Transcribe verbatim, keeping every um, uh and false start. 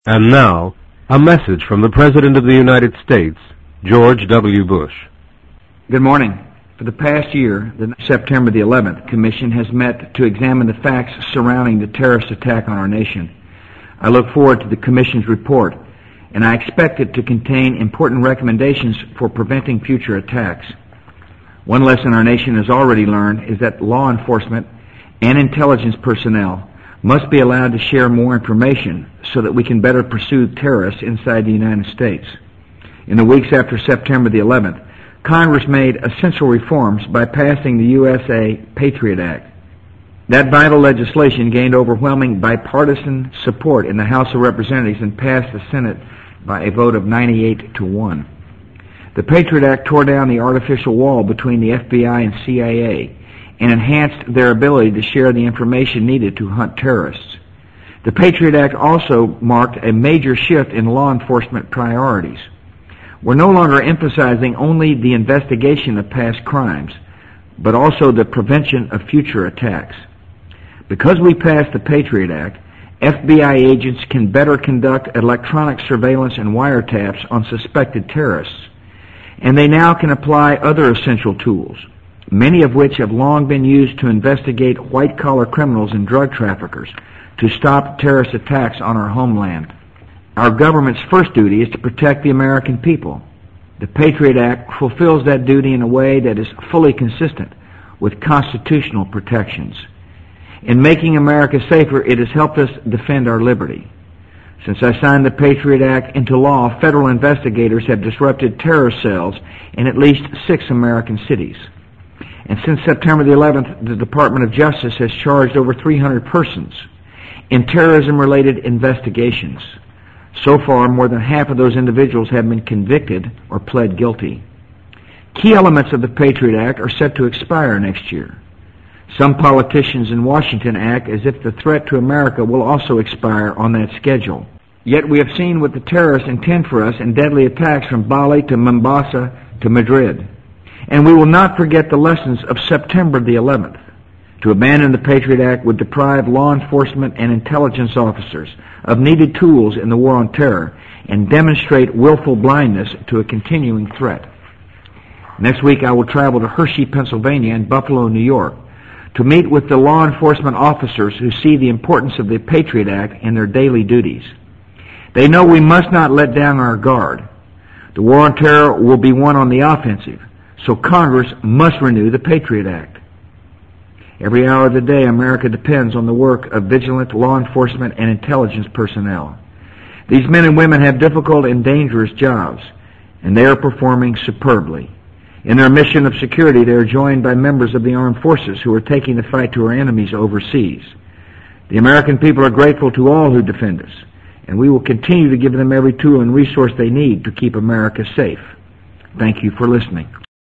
And now, a message from the President of the United States, George W. Bush. Good morning. For the past year, the September the eleventh Commission has met to examine the facts surrounding the terrorist attack on our nation. I look forward to the Commission's report, and I expect it to contain important recommendations for preventing future attacks. One lesson our nation has already learned is that law enforcement and intelligence personnel must be allowed to share more information so that we can better pursue terrorists inside the United States. In the weeks after September the eleventh, Congress made essential reforms by passing the U S A Patriot Act. That vital legislation gained overwhelming bipartisan support in the House of Representatives and passed the Senate by a vote of ninety-eight to one. The Patriot Act tore down the artificial wall between the F B I and C I A and enhanced their ability to share the information needed to hunt terrorists. The Patriot Act also marked a major shift in law enforcement priorities. We're no longer emphasizing only the investigation of past crimes, but also the prevention of future attacks. Because we passed the Patriot Act, F B I agents can better conduct electronic surveillance and wiretaps on suspected terrorists, and they now can apply other essential tools, many of which have long been used to investigate white-collar criminals and drug traffickers to stop terrorist attacks on our homeland. Our government's first duty is to protect the American people. The Patriot Act fulfills that duty in a way that is fully consistent with constitutional protections. In making America safer, it has helped us defend our liberty. Since I signed the Patriot Act into law, federal investigators have disrupted terror cells in at least six American cities. And since September the eleventh, the Department of Justice has charged over three hundred persons in terrorism-related investigations. So far, more than half of those individuals have been convicted or pled guilty. Key elements of the Patriot Act are set to expire next year. Some politicians in Washington act as if the threat to America will also expire on that schedule. Yet we have seen what the terrorists intend for us in deadly attacks from Bali to Mombasa to Madrid. And we will not forget the lessons of September the eleventh. To abandon the Patriot Act would deprive law enforcement and intelligence officers of needed tools in the war on terror and demonstrate willful blindness to a continuing threat. Next week I will travel to Hershey, Pennsylvania and Buffalo, New York to meet with the law enforcement officers who see the importance of the Patriot Act in their daily duties. They know we must not let down our guard. The war on terror will be won on the offensive, so Congress must renew the Patriot Act. Every hour of the day, America depends on the work of vigilant law enforcement and intelligence personnel. These men and women have difficult and dangerous jobs, and they are performing superbly. In their mission of security, they are joined by members of the armed forces who are taking the fight to our enemies overseas. The American people are grateful to all who defend us, and we will continue to give them every tool and resource they need to keep America safe. Thank you for listening.